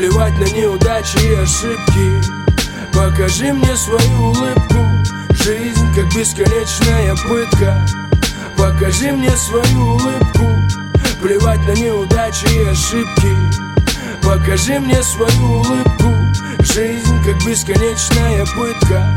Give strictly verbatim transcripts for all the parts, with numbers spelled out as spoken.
Плевать на неудачи и ошибки. Покажи мне свою улыбку. Жизнь как бесконечная пытка. Покажи мне свою улыбку. Плевать на неудачи и ошибки. Покажи мне свою улыбку. Жизнь как бесконечная пытка.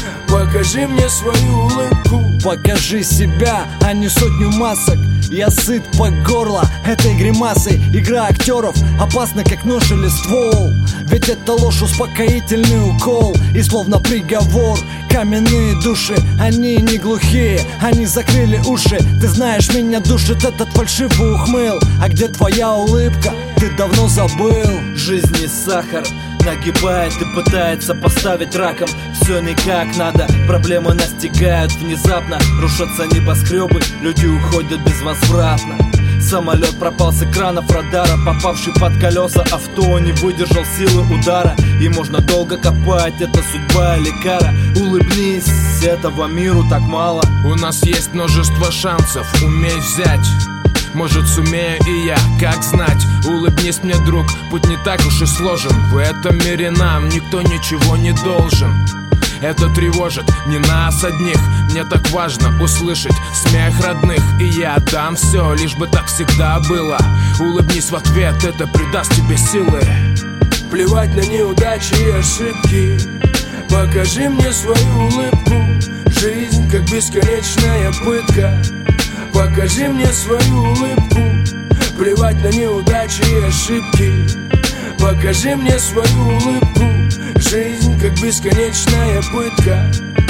Покажи мне свою улыбку. Покажи себя, а не сотню масок. Я сыт по горло этой гримасой. Игра актеров опасна, как нож или ствол. Ведь это ложь, успокоительный укол. И словно приговор, каменные души, они не глухие, они закрыли уши. Ты знаешь, меня душит этот фальшивый ухмыл. А где твоя улыбка? Ты давно забыл. Жизнь не сахар, нагибает и пытается поставить раком. Все никак надо, проблемы настигают внезапно. Рушатся небоскребы, люди уходят безвозвратно. Самолет пропал с экранов радара, попавший под колеса авто не выдержал силы удара. И можно долго копать, это судьба или кара. Улыбнись, этого миру так мало. У нас есть множество шансов, умей взять. Может, сумею и я, как знать. Улыбнись мне, друг, путь не так уж и сложен. В этом мире нам никто ничего не должен. Это тревожит не нас одних. Мне так важно услышать смех родных. И я отдам все, лишь бы так всегда было. Улыбнись в ответ, это придаст тебе силы. Плевать на неудачи и ошибки. Покажи мне свою улыбку. Жизнь как бесконечная пытка. Покажи мне свою улыбку. Плевать на неудачи и ошибки. Покажи мне свою улыбку. Жизнь как бесконечная пытка.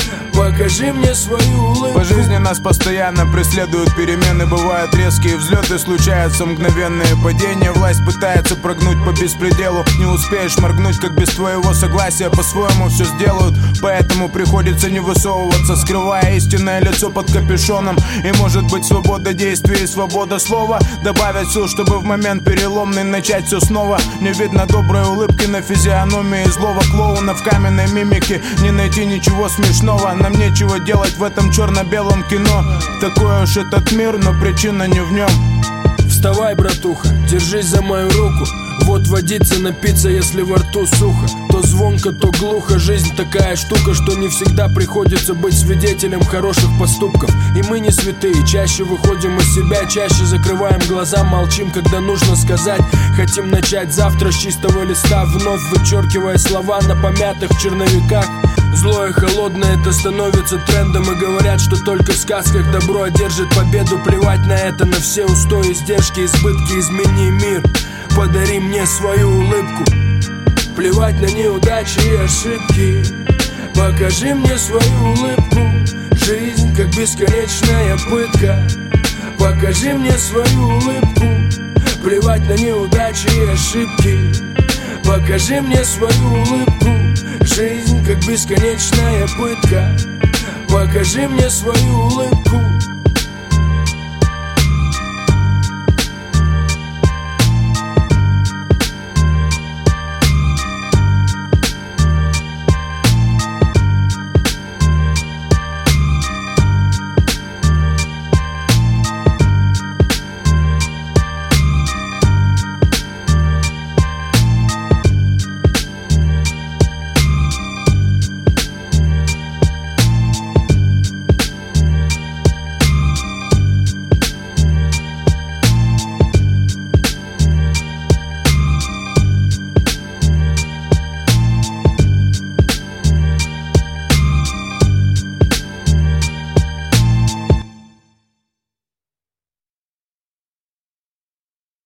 Покажи мне свою улыбку. По жизни нас постоянно преследуют перемены. Бывают резкие взлеты, случаются мгновенные падения. Власть пытается прогнуть по беспределу. Не успеешь моргнуть, как без твоего согласия по-своему все сделают. Поэтому приходится не высовываться, скрывая истинное лицо под капюшоном. И может быть свобода действий и свобода слова добавить сил, чтобы в момент переломный начать все снова. Не видно доброй улыбки на физиономии злого клоуна. В каменной мимике не найти ничего смешного. Нам нечего делать в этом черно-белом кино. Такой уж этот мир, но причина не в нем. Вставай, братуха, держись за мою руку. Вот водиться, напиться, если во рту сухо. То звонко, то глухо. Жизнь такая штука, что не всегда приходится быть свидетелем хороших поступков. И мы не святые, чаще выходим из себя, чаще закрываем глаза, молчим, когда нужно сказать. Хотим начать завтра с чистого листа, вновь вычеркивая слова на помятых черновиках. Злое, холодное, это становится трендом. И говорят, что только в сказках добро одержит победу. Плевать на это, на все устои, издержки, избытки. Измени мир, подари мне свою улыбку. Плевать на неудачи и ошибки. Покажи мне свою улыбку. Жизнь как бесконечная пытка. Покажи мне свою улыбку. Плевать на неудачи и ошибки. Покажи мне свою улыбку. Жизнь как бесконечная пытка. Покажи мне свою улыбку.